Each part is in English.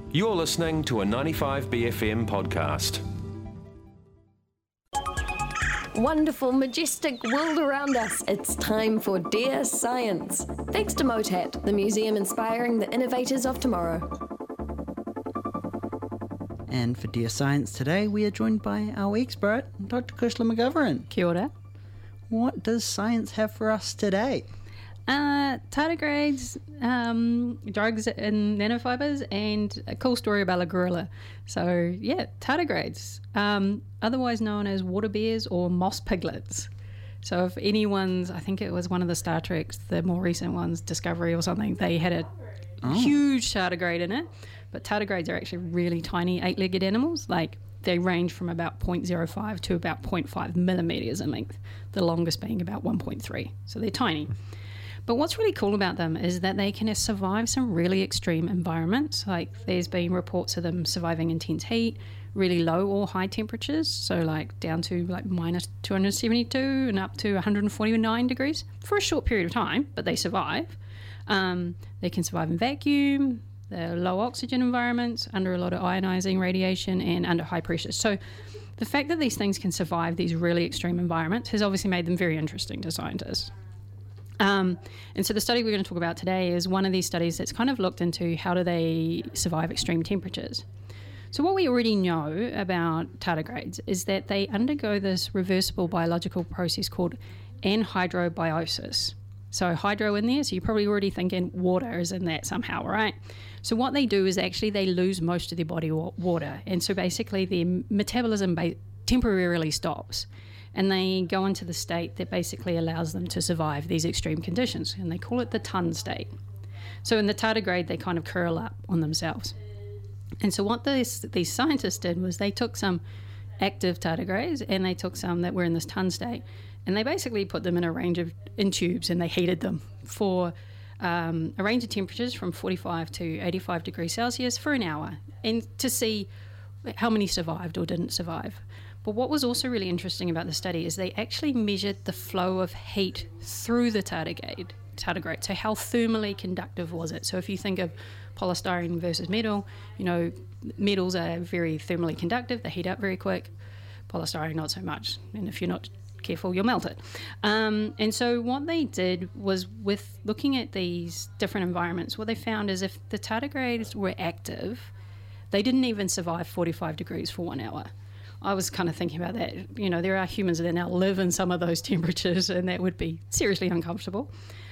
You're listening to a 95BFM podcast. Wonderful, majestic world around us. It's time for Dear Science. Thanks to MOTAT, the museum inspiring the innovators of tomorrow. And for Dear Science today, we are joined by our expert, Dr. Kushla McGovern. Kia ora. What does science have for us today? Tardigrades, drugs in nanofibers, and a cool story about a gorilla. So, yeah, tardigrades, otherwise known as water bears or moss piglets. So if anyone's, I think it was one of the Star Treks, the more recent ones, Discovery or something, they had a huge tardigrade in it. But tardigrades are actually really tiny eight-legged animals. Like, they range from about 0.05 to about 0.5 millimeters in length, the longest being about 1.3. So they're tiny. But what's really cool about them is that they can survive some really extreme environments. Like, there's been reports of them surviving intense heat, really low or high temperatures, so like down to like minus 272 and up to 149 degrees for a short period of time, but they survive. They can survive in vacuum, they're low oxygen environments, under a lot of ionizing radiation, and under high pressure. So the fact that these things can survive these really extreme environments has obviously made them very interesting to scientists. And so the study we're going to talk about today is one of these studies that's kind of looked into how do they survive extreme temperatures. So what we already know about tardigrades is that they undergo this reversible biological process called anhydrobiosis. So hydro in there, so you're probably already thinking water is in that somehow, right? So what they do is actually they lose most of their body water. And so basically their metabolism temporarily stops. And they go into the state that basically allows them to survive these extreme conditions. And they call it the tun state. So in the tardigrade, they kind of curl up on themselves. And so what these scientists did was they took some active tardigrades and they took some that were in this tun state. And they basically put them in tubes and they heated them for a range of temperatures from 45 to 85 degrees Celsius for an hour, and to see how many survived or didn't survive. But what was also really interesting about the study is they actually measured the flow of heat through the tardigrade. So how thermally conductive was it? So if you think of polystyrene versus metal, you know, metals are very thermally conductive. They heat up very quick. Polystyrene, not so much. And if you're not careful, you'll melt it. And so what they did was, with looking at these different environments, what they found is if the tardigrades were active, they didn't even survive 45 degrees for 1 hour. I was kind of thinking about that. You know, there are humans that now live in some of those temperatures, and that would be seriously uncomfortable.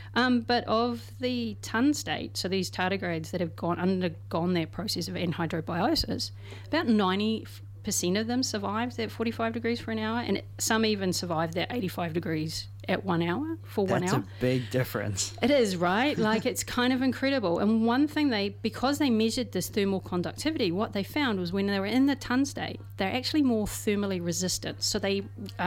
But of the tun state, so these tardigrades that have undergone that process of anhydrobiosis, about 90% of them survived at 45 degrees for an hour, and some even survived at 85 degrees at 1 hour for 1 hour. That's a big difference. It is, right? Like, it's kind of incredible. And one thing because they measured this thermal conductivity, what they found was when they were in the tun state, they're actually more thermally resistant. So they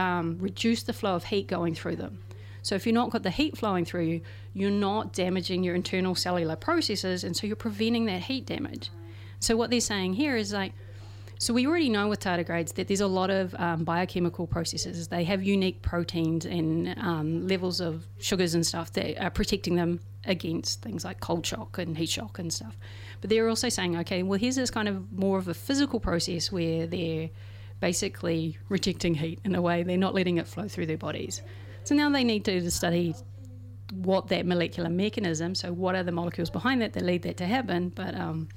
reduce the flow of heat going through them. So if you're not got the heat flowing through you, you're not damaging your internal cellular processes, and so you're preventing that heat damage. So what they're saying here is like, so we already know with tardigrades that there's a lot of biochemical processes. They have unique proteins and levels of sugars and stuff that are protecting them against things like cold shock and heat shock and stuff. But they're also saying, okay, well, here's this kind of more of a physical process where they're basically rejecting heat in a way. They're not letting it flow through their bodies. So now they need to study what that molecular mechanism, so what are the molecules behind that lead that to happen. But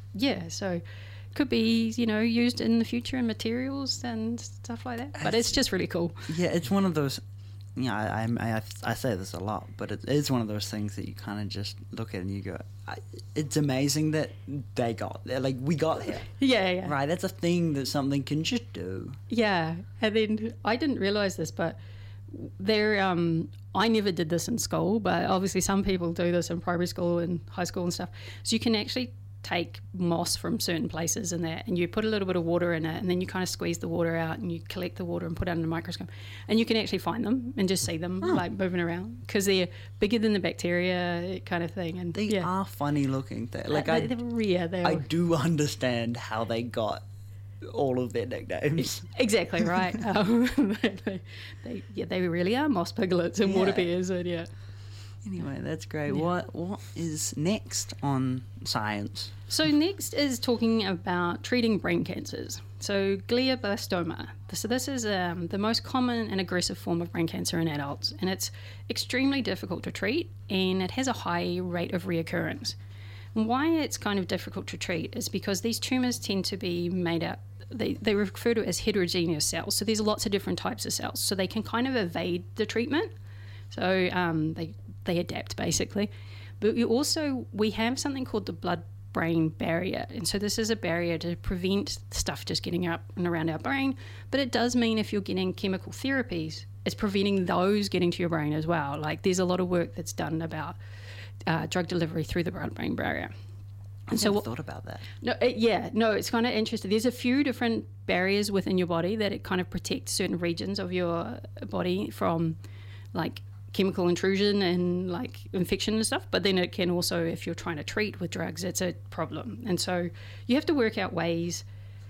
so could be, you know, used in the future in materials and stuff like that. But it's just really cool. Yeah, it's one of those, you know, I say this a lot, but it is one of those things that you kind of just look at and you go, it's amazing that they got there. Like, we got here. Yeah. Right, that's a thing that something can just do. Yeah, and then I didn't realise this, but I never did this in school, but obviously some people do this in primary school and high school and stuff. So you can actually take moss from certain places and you put a little bit of water in it, and then you kind of squeeze the water out and you collect the water and put it under a microscope, and you can actually find them and just see them like moving around because they're bigger than the bacteria kind of thing. And they are funny looking. Like they're rare. I do understand how they got all of their nicknames. Exactly right. They really are moss piglets and water bears, and Anyway, that's great. What is next on science? So next is talking about treating brain cancers. So glioblastoma. So this is the most common and aggressive form of brain cancer in adults, and it's extremely difficult to treat, and it has a high rate of reoccurrence. And why it's kind of difficult to treat is because these tumours tend to be made up, they refer to it as heterogeneous cells. So there's lots of different types of cells, so they can kind of evade the treatment. So they adapt basically. But we have something called the blood-brain barrier. And so this is a barrier to prevent stuff just getting up and around our brain. But it does mean if you're getting chemical therapies, it's preventing those getting to your brain as well. Like there's a lot of work that's done about drug delivery through the blood-brain barrier. I never thought about that. No, it's kind of interesting. There's a few different barriers within your body that it kind of protects certain regions of your body from like chemical intrusion and like infection and stuff, but then it can also, if you're trying to treat with drugs, it's a problem. And so you have to work out ways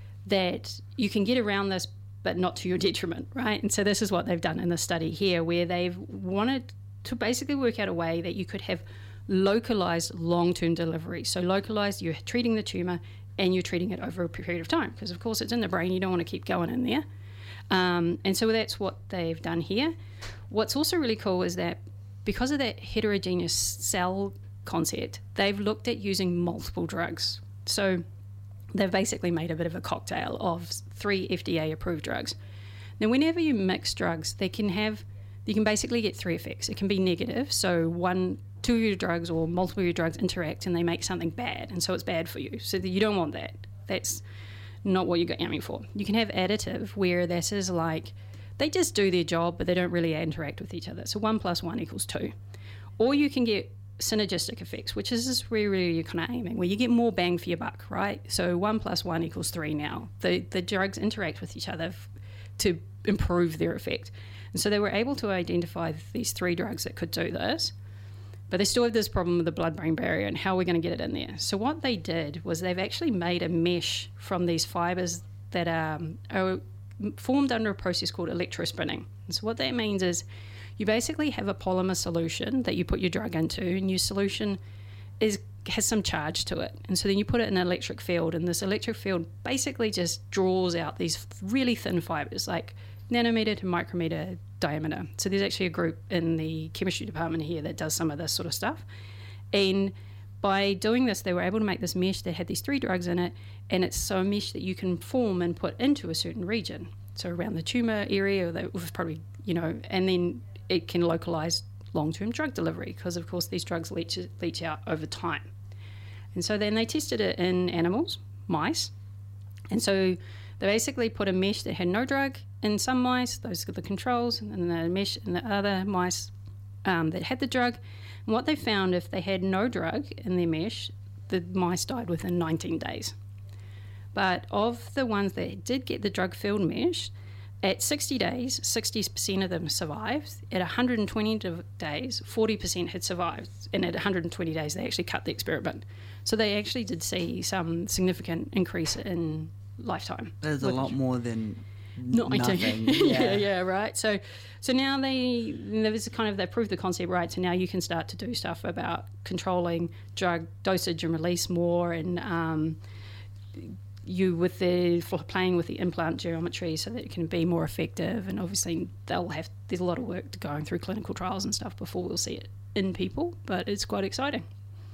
that you can get around this but not to your detriment, right? And so this is what they've done in the study here, where they've wanted to basically work out a way that you could have localized long-term delivery. So localized, you're treating the tumor and you're treating it over a period of time, because of course it's in the brain, you don't want to keep going in there. And so that's what they've done here. What's also really cool is that because of that heterogeneous cell concept, they've looked at using multiple drugs. So they've basically made a bit of a cocktail of 3 FDA-approved drugs. Now, whenever you mix drugs, you can basically get 3 effects. It can be negative, so 2 of your drugs or multiple of your drugs interact and they make something bad, and so it's bad for you. So you don't want that. That's not what you got aiming for. You can have additive, where this is like they just do their job, but they don't really interact with each other. So 1 + 1 = 2. Or you can get synergistic effects, which is just where really you're kind of aiming, where you get more bang for your buck, right? So 1 + 1 = 3 now. The drugs interact with each other to improve their effect. And so they were able to identify these 3 drugs that could do this. But they still have this problem with the blood-brain barrier and how we're going to get it in there. So what they did was they've actually made a mesh from these fibres that are formed under a process called electrospinning. And so what that means is you basically have a polymer solution that you put your drug into, and your solution has some charge to it. And so then you put it in an electric field, and this electric field basically just draws out these really thin fibres, like nanometer to micrometer diameter. So there's actually a group in the chemistry department here that does some of this sort of stuff. And by doing this, they were able to make this mesh that had these 3 drugs in it, and it's so mesh that you can form and put into a certain region. So around the tumour area, that was probably, and then it can localise long-term drug delivery, because of course these drugs leach out over time. And so then they tested it in animals, mice, and so they basically put a mesh that had no drug in some mice, those are the controls, and the mesh in the other mice that had the drug. And what they found, if they had no drug in their mesh, the mice died within 19 days. But of the ones that did get the drug-filled mesh, at 60 days, 60% of them survived. At 120 days, 40% had survived. And at 120 days, they actually cut the experiment. So they actually did see some significant increase in lifetime. There's a lot more than 90. nothing. Yeah, right. So now they proved the concept, right? So now you can start to do stuff about controlling drug dosage and release more, and playing with the implant geometry so that it can be more effective. And obviously there's a lot of work going through clinical trials and stuff before we'll see it in people, but it's quite exciting.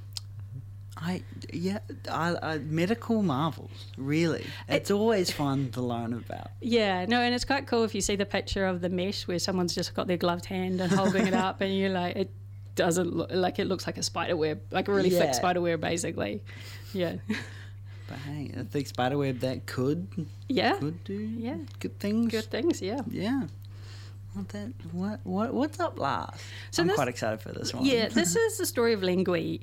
Medical marvels, really. It's always fun to learn about. Yeah, no, and it's quite cool if you see the picture of the mesh where someone's just got their gloved hand and holding it up, and you're like, it doesn't look like, it looks like a spider web, like a really thick spider web, basically. Yeah. But hey, a thick spider web that could do good things. Good things, yeah. Yeah. What's up last? So I'm quite excited for this one. Yeah, this is the story of Lengui.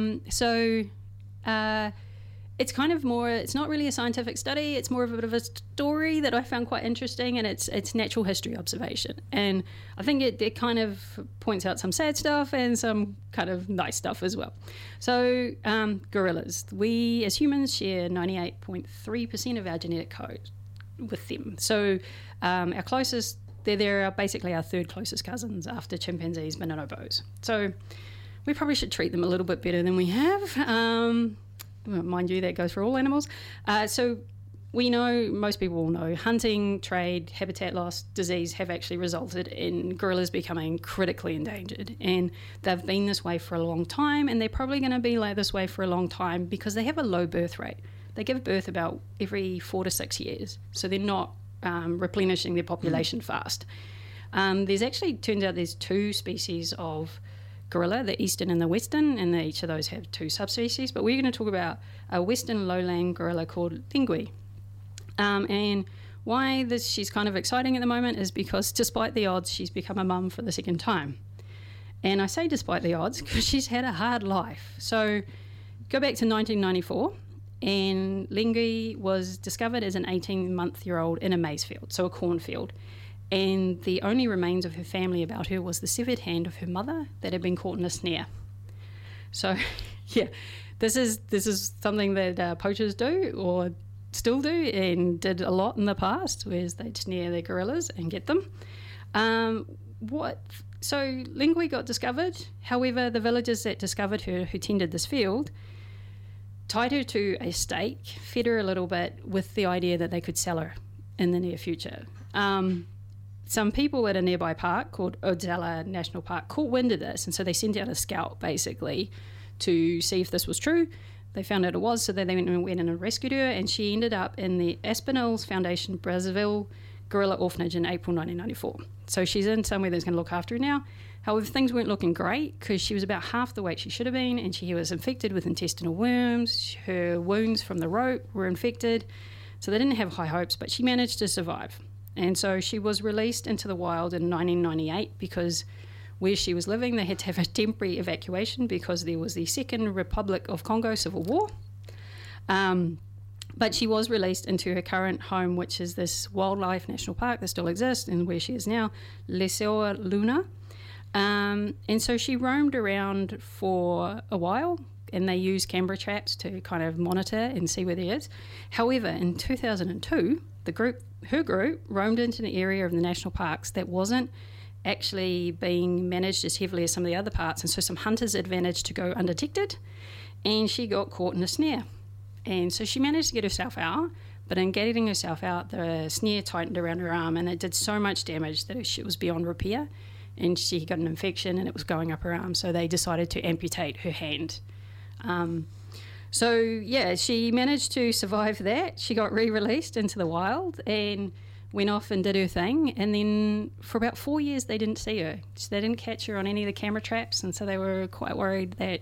It's kind of more, it's not really a scientific study, it's more of a bit of a story that I found quite interesting, and it's natural history observation. And I think it kind of points out some sad stuff and some kind of nice stuff as well. So gorillas, we as humans share 98.3% of our genetic code with them. So our closest they're basically our third closest cousins after chimpanzees, bonobos. So we probably should treat them a little bit better than we have. Well, mind you, that goes for all animals. So we know, most people will know, hunting, trade, habitat loss, disease have actually resulted in gorillas becoming critically endangered. And they've been this way for a long time, and they're probably going to be like this way for a long time because they have a low birth rate. They give birth about every 4 to 6 years, so they're not replenishing their population fast. There's actually, turns out there's 2 species of gorilla, the eastern and the western, and each of those have 2 subspecies, but we're going to talk about a western lowland gorilla called Lingui. And why she's kind of exciting at the moment is because despite the odds, she's become a mum for the second time. And I say despite the odds because she's had a hard life. So go back to 1994, and Lingui was discovered as an 18-month-year-old in a maize field, so a cornfield. And the only remains of her family about her was the severed hand of her mother that had been caught in a snare. So, yeah, this is something that poachers do or still do and did a lot in the past, whereas they'd snare their gorillas and get them. So Lingui got discovered. However, the villagers that discovered her, who tended this field, tied her to a stake, fed her a little bit with the idea that they could sell her in the near future. Some people at a nearby park called Odzala National Park caught wind of this, and so they sent out a scout basically to see if this was true. They found out it was, so they went and rescued her, and she ended up in the Espinels Foundation Brazzaville Gorilla Orphanage in April 1994. So she's in somewhere that's going to look after her now. However, things weren't looking great because she was about half the weight she should have been, and she was infected with intestinal worms. Her wounds from the rope were infected, so they didn't have high hopes, but she managed to survive. And so she was released into the wild in 1998 because where she was living, they had to have a temporary evacuation because there was the Second Republic of Congo civil war. But she was released into her current home, which is this wildlife national park that still exists and where she is now, Lesser Luna. And so she roamed around for a while, and they used camera traps to kind of monitor and see where there is. However, in 2002, her group roamed into an area of the national parks that wasn't actually being managed as heavily as some of the other parts, and so some hunters had managed to go undetected, and she got caught in a snare. And so she managed to get herself out, but in getting herself out, the snare tightened around her arm, and it did so much damage that it was beyond repair, and she got an infection and it was going up her arm, so they decided to amputate her hand. So yeah, she managed to survive that. She got re-released into the wild and went off and did her thing, and then for about 4 years they didn't see her. So they didn't catch her on any of the camera traps, and so they were quite worried that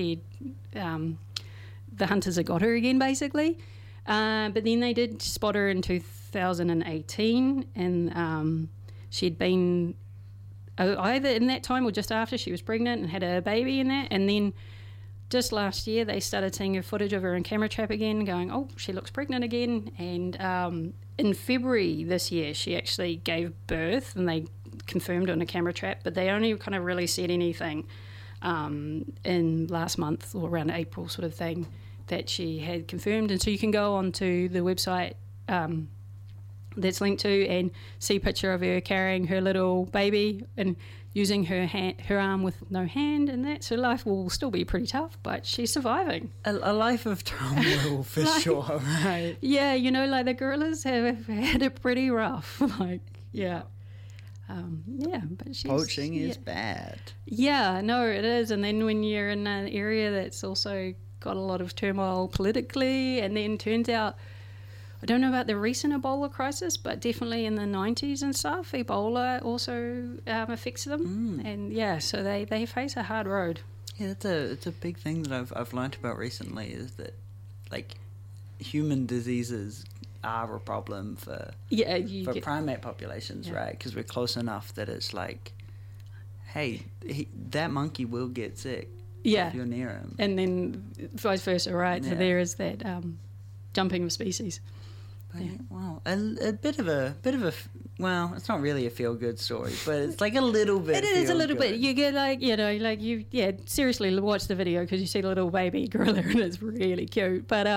the hunters had got her again, basically. But then they did spot her in 2018, and she'd been either in that time or just after she was pregnant and had a baby in that, and then just last year they started seeing her footage of her in camera trap again, going, oh, she looks pregnant again. And in February this year she actually gave birth, and they confirmed on a camera trap, but they only kind of really said anything in last month or around April sort of thing that she had confirmed. And so you can go onto the website that's linked to and see a picture of her carrying her little baby and using her arm with no hand, and that. So life will still be pretty tough, but she's surviving. A life of turmoil for sure, right? Yeah, like the gorillas have had it pretty rough. Yeah, but she's... Poaching is bad. Yeah, no, it is. And then when you're in an area that's also got a lot of turmoil politically, and then turns out, I don't know about the recent Ebola crisis, but definitely in the 90s and stuff, Ebola also affects them. And yeah, so they face a hard road. Yeah, it's a big thing that I've learnt about recently, is that like human diseases are a problem for primate populations, right? Because we're close enough that it's like, hey, that monkey will get sick if you're near him. And then vice versa, right? Yeah. So there is that jumping of species. But, wow, a bit of a well, it's not really a feel good story, but it's like a little bit. It is a little bit. You get seriously watch the video because you see the little baby gorilla and it's really cute. But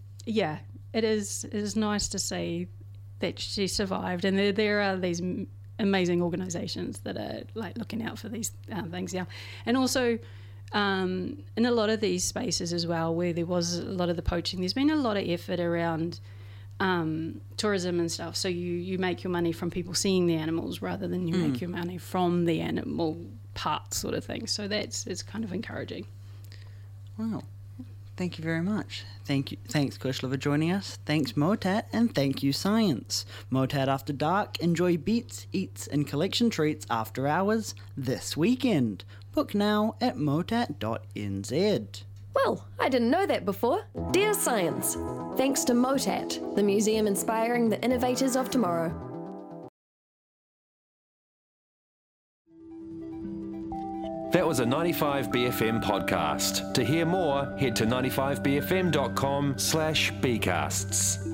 it is nice to see that she survived, and there are these amazing organisations that are like looking out for these things. Yeah, and also in a lot of these spaces as well, where there was a lot of the poaching, there's been a lot of effort around tourism and stuff. So you make your money from people seeing the animals rather than you make your money from the animal parts, sort of thing. So it's kind of encouraging. Wow. Thank you very much. Thanks, Kushla, for joining us. Thanks, Motat, and thank you, Science. Motat After Dark. Enjoy beats, eats, and collection treats after hours this weekend. Book now at motat.nz. Well, I didn't know that before. Dear Science, thanks to Motat, the museum inspiring the innovators of tomorrow. That was a 95BFM podcast. To hear more, head to 95bfm.com/bcasts.